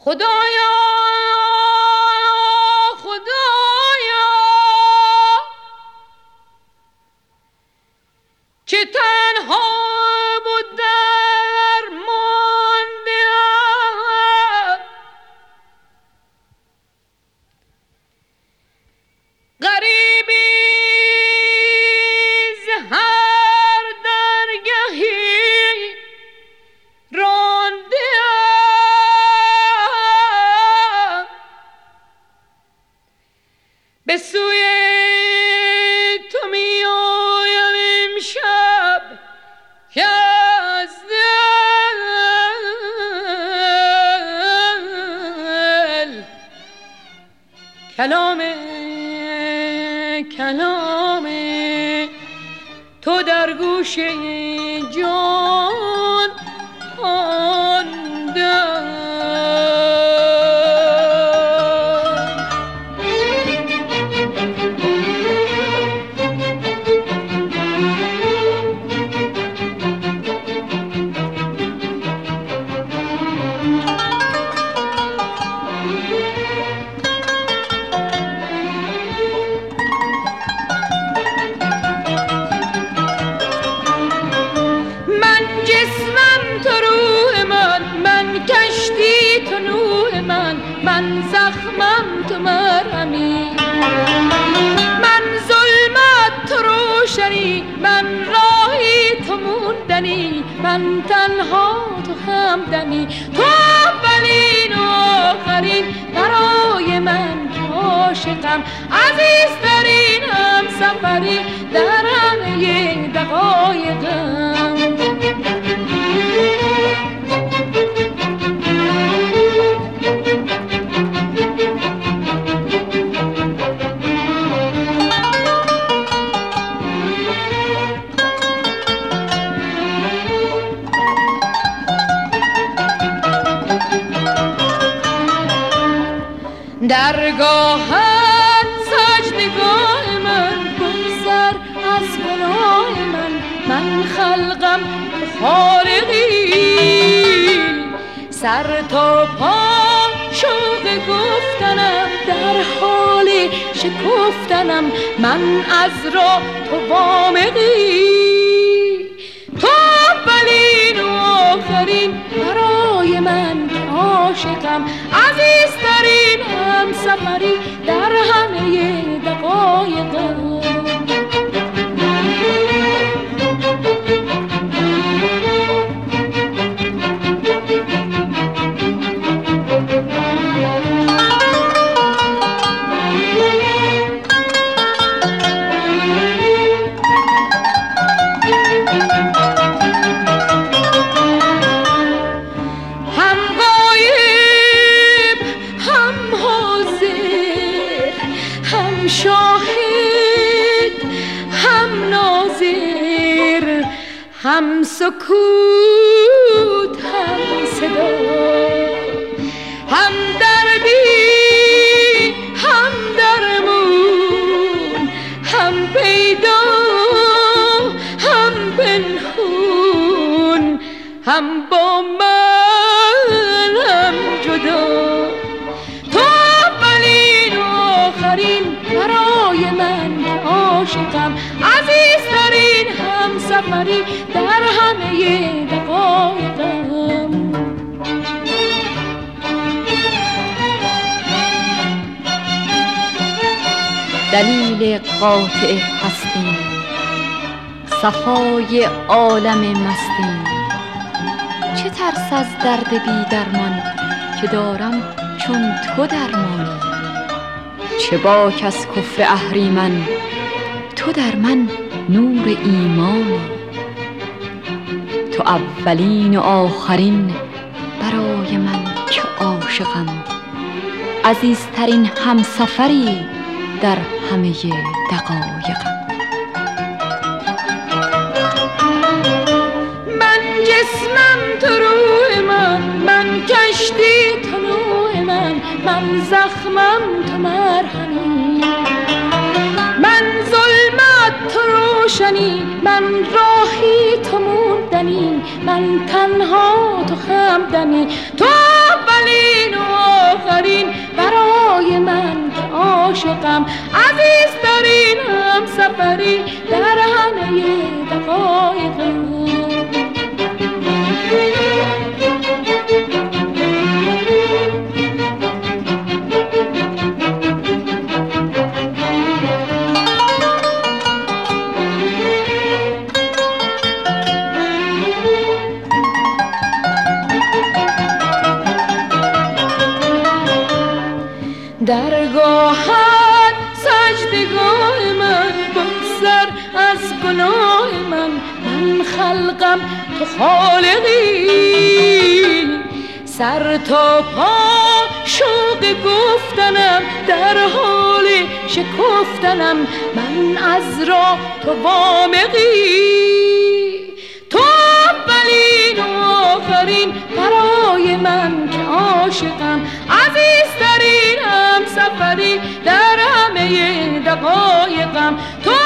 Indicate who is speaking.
Speaker 1: خدایا خدایا که تنها بود درماندم، غریبی ز هر درگهی راندم، به سوی تو می آیم امشب که از دل کلام تو در گوش جان من زخمم تو مرهمی، من ظلمت تو روشنی، من راهی تو موندنی، من تنها تو همدمی، تو اولین و آخرین برای من که عاشقم، عزیزترین همسفری در همه دقایقم. درگاهت سجدگاه من، بگذر از گناه من خلقم تو خالقی، سر تا پا شوق گفتنم، در حال شکفتنم، من از راه تو وامقی، تو اولین و آخرین برای من عاشقم، عزیزترین همسفری در همه دقایقم. هم سکوت هم صدا، هم دربی هم درمون، هم پیدا هم پنهون، هم با من هم جدا، تو اولین و آخرین برای من عاشقم، عزیزترین همسفری در همه دقایقم.
Speaker 2: دلیل قاطع هستیم، صفای عالم مستیم، چه ترس از درد بی درمان که دارم چون تو درمانی، چه باک از کفر اهریمن تو در من نور ایمانی، تو اولین و آخرین برای من که عاشقم، عزیزترین همسفری در همه دقایقم.
Speaker 1: من جسمم تو روح من کشتی تو نوح من زخمم تو مرهمی، من ظلمت تو روشنی، من راهی تو موندنی، من تنها تو همدمی، تو اولین و سفری در همه دقایقم. درگاهت سجدگاه من، بگذر از گناه من. من خلقم تو خالقی، سر تا پا شوق گفتنم، در حال شکفتنم. من از راه تو وامقی، تو اولین و آخرین برای من که عاشقم. عزیزترینم سفری در همه دقایقم. تو